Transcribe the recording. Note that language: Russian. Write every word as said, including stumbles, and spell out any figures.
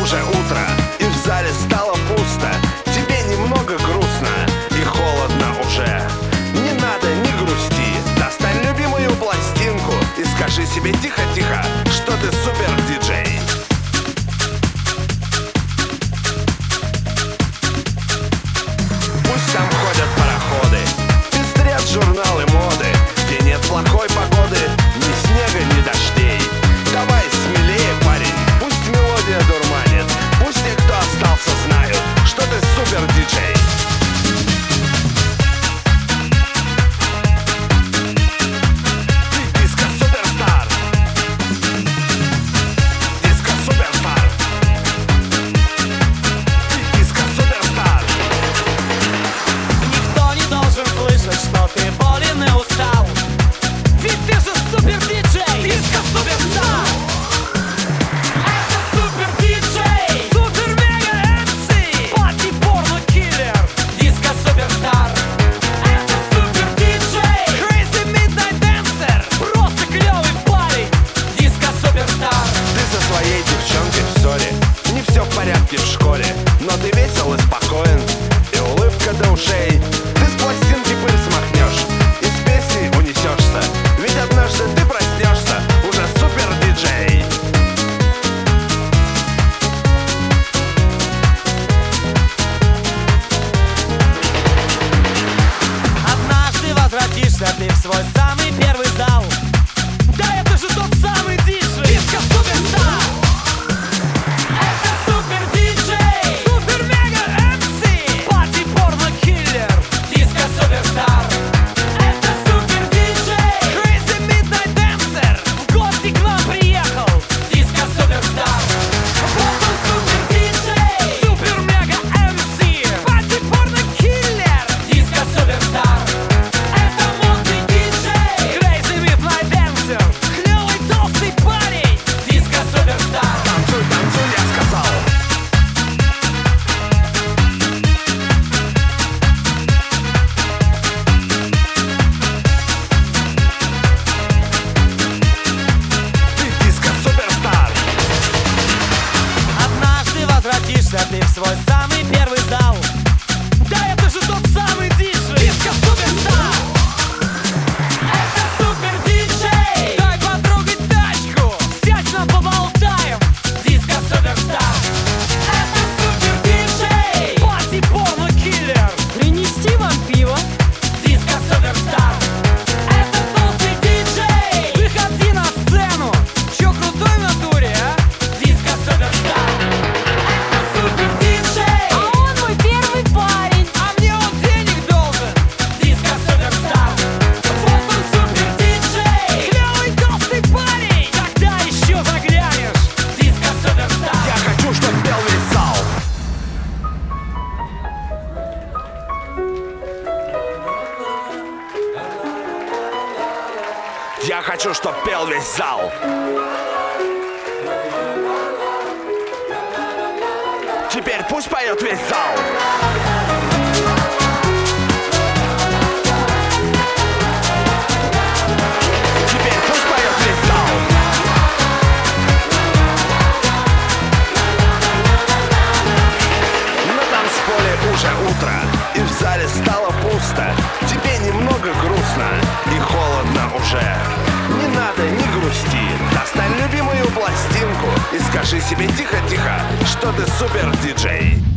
уже утро, и в зале стало пусто. Тебе немного грустно и холодно уже. Не надо, не грусти, достань любимую пластинку и скажи себе тихо-тихо, что ты супер-диджей. Пусть там ходят пароходы, пестрят журналы моды, где нет плохой погоды, ни снега, ни дождей. Давай смелее, парень, пусть мелодия дурманит, пусть те, кто остался, знают, что ты супер-диджей. Что ты болен и устал, ведь ты же супер-диджей, диско-суперстар. Это супер-диджей, супер-мега-эмси, пати-порно-киллер, диско-суперстар. Это супер-диджей, crazy midnight dancer, просто клёвый парень, диско-суперстар. Ты со своей девчонкой в ссоре, не все в порядке в школе, но ты весел и спокоен, и улыбка до ушей. Ты с пластинки пыль смахнешь, из песни унесешься, ведь однажды ты проснешься уже супер-диджей. Однажды возвратишься ты в свой самый первый зал. Да это же тот самый диджей, диско-суперстар. Это супер-диджей, супер-мега-эмси, пати-порно-киллер, диско-суперстар. Это супер-диджей, crazy midnight dancer, в гости к нам приехал, диско-суперстар. Вот он супер-диджей, супер-мега-эмси, пати-порно-киллер, диско-суперстар. Это модный диджей, crazy midnight dancer, клёвый толстый парень, диско-суперстар. Танцуй, танцуй, я сказал. Ты диско-суперстар. Однажды возвратишься ты в свой самый первый зал. Да это же тот самый диджей, диско-суперстар. Это супер-диджей, дай потрогать тачку, сядь нам поболтаем, диско-суперстар. Это супер-диджей, пати-порно-киллер, принести вам пиво, диско-суперстар. Это толстый диджей, выходи на сцену, чё крутой в натуре, а? Диско-суперстар. Это супер-диджей, а он мой первый парень, а мне он денег должен, диско-суперстар. Вот он супер-диджей, клёвый толстый парень, когда еще заглянешь, диско-суперстар. Я хочу, чтоб пел весь зал. Я хочу, чтоб пел весь зал. Теперь пусть поет весь зал. Теперь пусть поет весь зал. На танцполе уже утро, и в зале стало пусто. Тебе немного грустно и холодно уже. Не надо, не грусти, достань любимую пластинку и скажи себе тихо-тихо, что ты супер-диджей.